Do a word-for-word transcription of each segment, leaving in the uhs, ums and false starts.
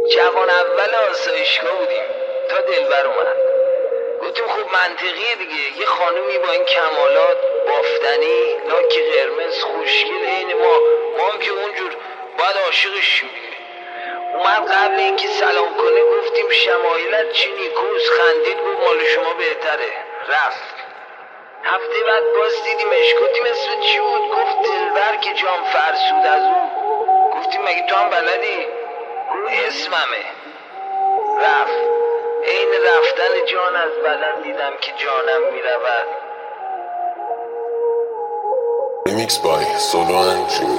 جوان اول آسایشگاه بودیم تا دلبر اومد. گفتیم خب منطقیه دیگه، یه خانومی با این کمالات، بافتنی، لاک قرمز، خوشگل عین ما ما هم که اونجور باید عاشقش شیم دیگه. اومد قبل اینکه سلام کنه گفتیم شمایلت چی نیکوس، خندید گفت مال شما بهتره، رفت. هفته بعد باز دیدیمش، گفتیم اسم چی بود؟ گفت دلبر که جام فرسود از اون. گفتیم مگه تو هم بلدی؟ گفت اسممه. رفت. این رفتن جان از بدن دیدم که جانم میرود. Remix by Solo Andrew.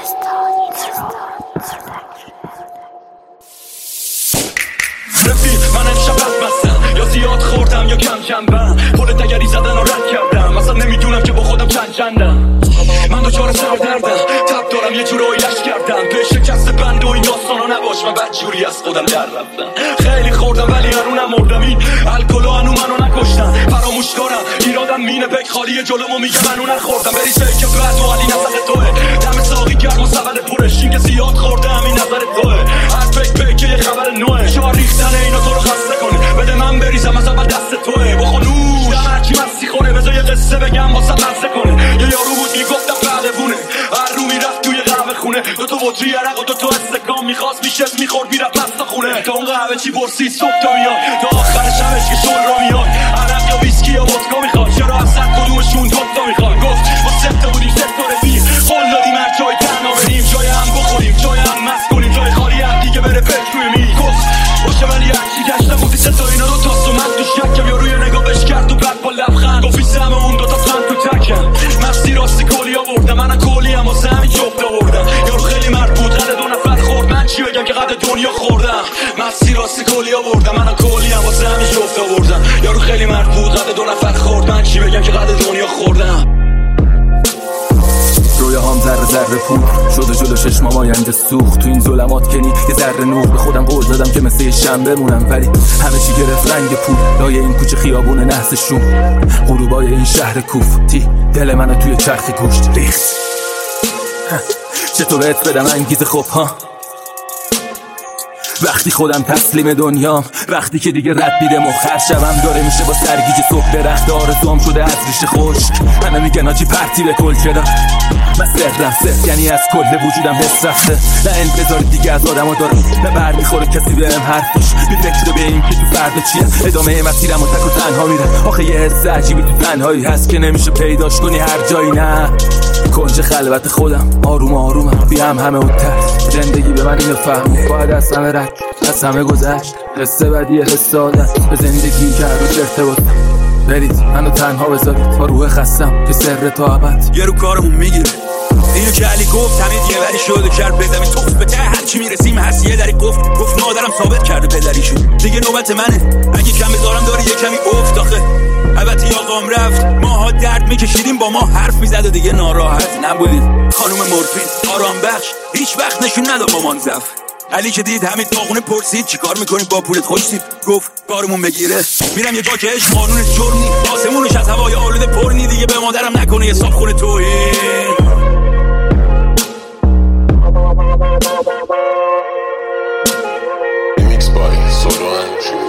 رفیق من امشب بدبستم، یا زیاد خوردم یا کم کمبم، پل دگری زدن رو رد کردم، اصلا نمیدونم که با خودم چند چندم. من دوچار سردردم، تب دارم یه جورایی لش کردم، به شکست بند و این داستانا نباش، من بدجوری از خودم در رفتم. خیلی خوردم ولی هنو نمردم، این الکلو هنو منو نکشتم. فراموش کنم ایرادم مینه بک خالی جلومو میگه منو نخوردم. بری سه که بعد و علی نظر توه، دم ساقی گرم و سبد پرش، این که زیاد خوردم این نظر توه. هر بک بک یه خبر نوه، شما ریختن اینا تو رو خسته کنه، بده من بریزم از اول دست توه. بخونوش دم هرچی مستی خونه، بذار یه قصه بگم واسه مزه کنه. یه یارو بود میگفتم قهوه‌بونه، هر رو میرفت توی قهوه خونه، دو تا بطری عرق و دو تا استکان میخواست میشست میخورد میرفت پس خونه. تا اون قهوه چی برسی صبح تا میاد، تا آخر شبش که شل را میاد، عرق یا ویسکی یا ودکا میخواد، چرا از صد کدومشون دوتا میخواد. گفت ما سه تا بودیم سه تا رفیق، قول دادیم هر جای تنها بریم، جای هم بخوریم جای هم مست کنیم، جای خالی هم دیگه بره فکر روی میز. گفت باشه ولی هرچی گشتم گفتی سه تا اینا رو تاست و من توش شکم، یا روی نگاهش کرد و بعد با لبخند گفتی سهم اون دوتا پند تو تکم. مستی راستی کلی آوردم، منم کلی هم واسه همین جفت آوردم. یارو خیلی مرد بود، قد دو نفر خورد، من چی بگم که قد دنیا خوردم. مستی راستی کلی آوردم، منم کلی هم واسه همین جفت آوردم. یارو خیلی مرد بود، قد دو نفر خورد، من چی بگم که قد دنیا خوردم. رویاهام ذره ذره پول شده جلو چشمام آینده سوخت، تو این ظلمات کنی یه ذره نور، به خودم قول دادم که مثل یه شنبه بمونم، ولی همه چی گرفت رنگ پول. لای این کوچه خیابون نحس شوم، غروبای این شهر کوفتی، دل منو توی چرخ گوشت ریخت. چطور بهت بدم انگیزه خوب ها، وقتی خودم تسلیم دنیام، وقتی که دیگه رد میره مخر شبم داره میشه با سرگیج صبح درخت آرزوام شده از ریشه خشک. همه میگن آجی پرتی به کل چرا، من سرم سر یعنی از کل وجودم حس رفته. نه انتظار دیگه از آدم ها دارم، نه بر میخوره کسی بهم حرفش، بی فکر به این که تو فردا چیه، ادامه مسیرم و تک و تنها میره. آخه یه حس عجیبی تو تنهایی هست که نمیشه پیداش کنی هر جایی. نه کنج خلوت خودم آروم آرومم بی هم همه و ترس، زندگی به من اینو فهمید باید از همه رد از همه گذشت. قصه بدی حس عادت به زندگی که هر روز ارتباط، برید منو تنها بذارید با روح خستم که سر تا ابد یه رو کارمون میگیره. اینو که علی گفت همه دیگه ولی شده کرد بدم توف به ته هرچی میرسیم هست. یه دری گفت گفت مادرم ثابت کرده پدریشو، دیگه نوبت منه اگه کم بذارم داره یه کمی افت. آخه البته آقام رفت، ماها درد میکشیدیم با ما حرف میزد و دیگه ناراحت نبودیم. خانوم مورفین آرام بخش هیچ وقت نشون نداد مامان ضعف. علی که دید همین داغونه پرسید چیکار میکنیم با پولت خوشتیم، گفت کارمون بگیره. میرم یه جا که عشق قانونش جرمی، آسمونش از هوای آلوده پرنی، دیگه به مادرم نکنه یه صاحب خونه توهین. Remix by Solo Andrew.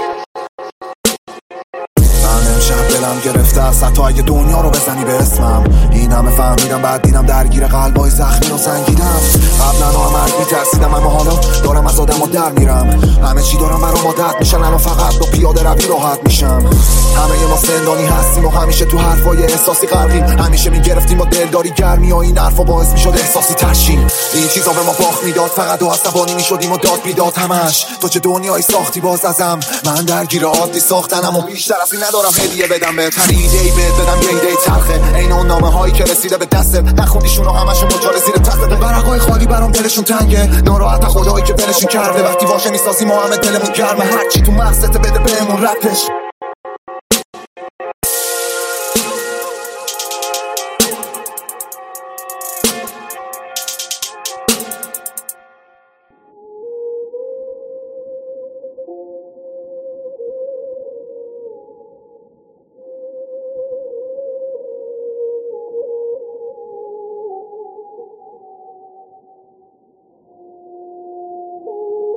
من امشب دلم گرفته است حتی اگه دنیا رو بزنی به اسمم. این همه فهمیدم بعد دیدم درگیر قلبای زخمی و سنگینم. قبلا مرگ میترسیدم اما حالا دارم از آدم ها در میرم. همه چی دارم برام عادت میشن، الان فقط با پیاده روی راحت میشم. همه ما زندانی هستیم و همیشه تو حرفای احساسی غرقیم، همیشه میگرفتیم با دلداری گرمی و این حرفا باعث میشد احساسی ترشیم. این چیزا به ما باخت میداد، فقط و عصبانی میشدیم و داد میداد همش. تو چه دنیایی ساختی باز ازم، من درگیر عادی ساختنم و بیشتر از این ندارم هدیه بدم بهت. هر ایده‌ای بهت بدم یه ایده تلخه، عین اون نامه هایی که رسیده به دستت نخوندیشون و همشون مچاله زیر تختت. ورقای خالی برام دلشون تنگه، ناراحت خدایی که دلشون کرده. وقتی واژه میسازی ما همه دلمون گرمه، هر چی تو مغزت بده بهمون رپش.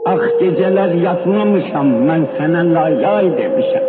Ah geceler yatmamışam, ben sana lay lay demişem.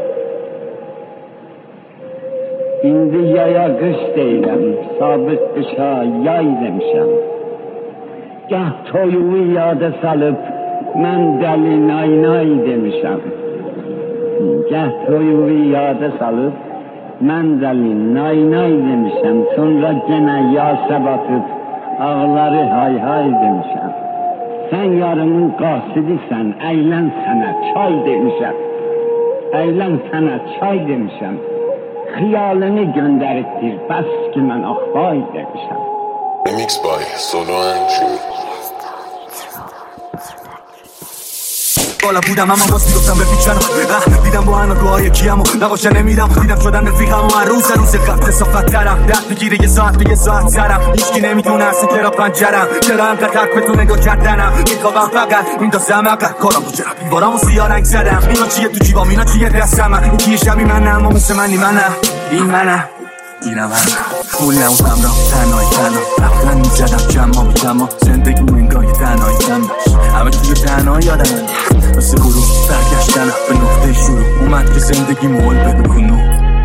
İndi yaya kış değilim, sabit kışa yay demişem. Gah toyumu yada salıp, ben deli nay nay demişem. Gah toyumu yada salıp, ben deli nay nay demişem. Sonra gene yasa batıp, ağları hay hay demişem. Sen yarımın qasidisən, eylən sənə çay demişəm. Eylən sənə çay demişəm. Xiyalını göndəribdir, bəs ki mən axbay demişəm. Remix by Solo and Jimmy. بالا بودم اما باز میگفتم رفیقم دیدم با همه گوهای کیم و نقاشه نمیدم دیدم شدن رفیقم و هر روز روز قبل صفت ترم درد بگیره یه ساعت به یه ساعت ترم هیچکی نمیدونه اصلا چرا پنجرم چرا انقدر ترک به تو نگاه کردنم میخوابم فقط این تا زمقه کارم تو چرا بیوارم و سیاه رنگ زدم اینا چیه تو جیبام اینا چیه دستم این کیه شبی منم اما مثل منی منم این منم اینم من پول نموزم را تنهایی تنها رفتن میزدم جمع میدم زندگی منگاه تنهایی تن داشت همه توی تنهایی یادم انداخت مثل غروب برگشتنم به نقطه شروع اومد که زندگی مول بده کنو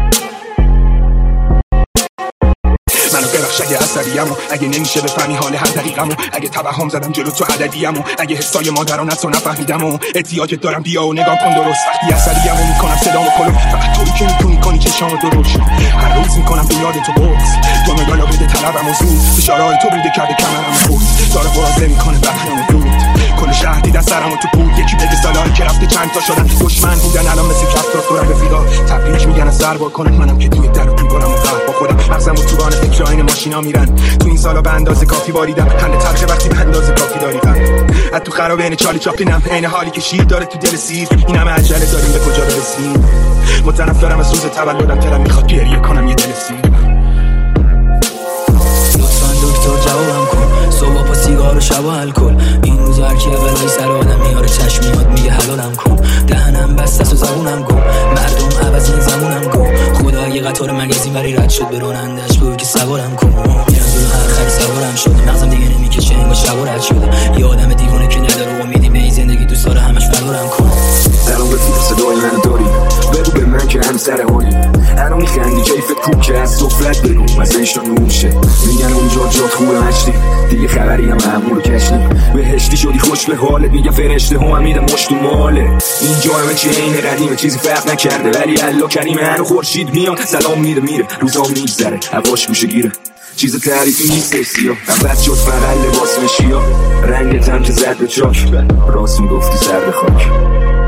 منو ببخش اگه عصبیمو اگه نمیشه بفهمی حال هر دقیقمو اگه توهم زدم جلو تو عددیمو اگه حسای مادران از تو نفهمیدمو احتیاجت دارم بیا و نگاه کن درست وقتی عصبیمو میکنم صدامو کلو فقط توی که میتونی کنی چشامو درست هر روز میکنم به یاد تو بغض تو مدالا بده طلبمو زود فشارهای تو بریده کرده کمرمو خود داره برازه میکنه بخیامو دود کل شهر دیدن سرمو تو بود یکی بگه سالایی که رفته چند تا شدن دشمن بودن الان مثل کفتار تو رنگ رفیقا تبریک میگن از سر با کنن منم که توی در و دیوارم و قهر با خودم مغزم و توبان فکرهای ماشینا میرن تو این سالا به اندازه کافی باریدم خنده تلخه وقتی به اندازه کافی داریدم از تو خرابه این چالی چاپلینم عین حالی که شیر داره تو دل سیر این همه عجله داریم به کجا برسیم متنف دارم از روز تولدم دلم میخواد گریه کنم یه دل سیر لطفاً دکتر جوابم کن صبح با سیگار و شب و الکل این روز هر کی اولای سر آدم میاره چشم میاد میگه حلالم کن دهنم بسته است و زبونم گم مردم عوض این زمونم گم خدا اگه قطار مگزین بری رد شد به رانندش بگو که سوارم کن میرم جلو هر خری سوارم شده مغزم دیگه نمیکشه انگار شب و رد شده یه آدم دیوونه که نداره امیدی به این زندگی دوست داره همش فرارم کن سلام رفیق صدای منو داری بگو به من که هم سر حالی هنو میخندی کیفت کوک که از سفرت بگو از عشق نوشه میگن اونجا جات خوبه مشتی دیگه خبری هم معمول کشنی بهشتی شدی خوش به حالت میگن فرشته هم هم میدن مشت و ماله اینجا همه چی این قدیمه چیزی فرق نکرده ولی الله کریمه هنو خورشید میان سلام میده میره روزا میگذره هواش گوشه گیره چیز تعریفی نیست سیاه عوض شد فقط لباس مشیا رنگت هم که زد به چاک راست میگفتی سر به خاک